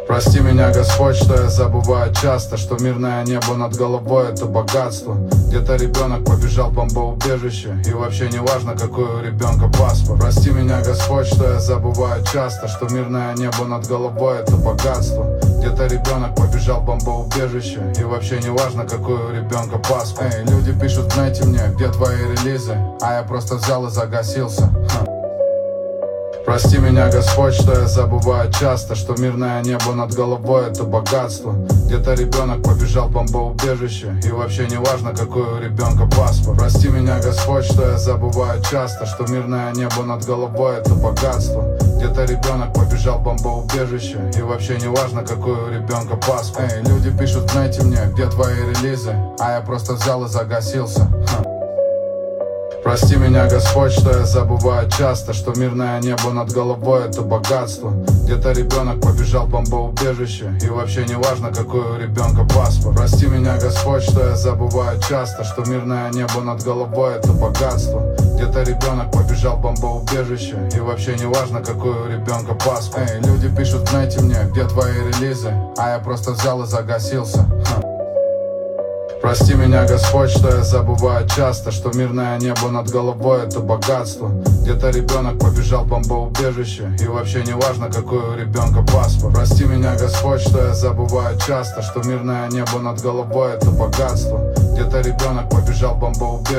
Прости меня, Господь, что я забываю часто, что мирное небо над головой — это богатство. Где-то ребенок побежал в бомбоубежище, и вообще не важно, какой у ребенка паспорт. Прости меня, Господь, что я забываю часто, что мирное небо над головой — это богатство. Где-то ребенок побежал в бомбоубежище, и вообще не важно, какой у ребенка паспорт. Эй, люди пишут: знаете мне, где твои релизы? А я просто взял и загасился. Прости меня, Господь, что я забываю часто, что мирное небо над головой — это богатство. Где-то ребенок побежал в бомбоубежище, и вообще не важно, какой у ребенка паспорт. Прости меня, Господь, что я забываю часто, что мирное небо над головой — это богатство. Где-то ребенок побежал в бомбоубежище, и вообще не важно, какой у ребенка паспорт. Эй, люди пишут: знаете мне, где твои релизы? А я просто взял и загасился. Прости меня, Господь, что я забываю часто, что мирное небо над головой — это богатство. Где-то ребенок побежал в бомбоубежище, и вообще не важно, какой у ребенка паспорт. Прости меня, Господь, что я забываю часто, что мирное небо над головой — это богатство. Где-то ребенок побежал в бомбоубежище, и вообще не важно, какой у ребенка паспорт. Эй, люди пишут: знаете мне, где твои релизы? А я просто взял и загасился. Прости меня, Господь, что я забываю часто, что мирное небо над головой — это богатство. Где-то ребенок побежал в бомбоубежище, и вообще не важно, какой у ребенка паспорт. Прости меня, Господь, что я забываю часто, что мирное небо над головой — это богатство. Где-то ребенок побежал в бомбоубежище.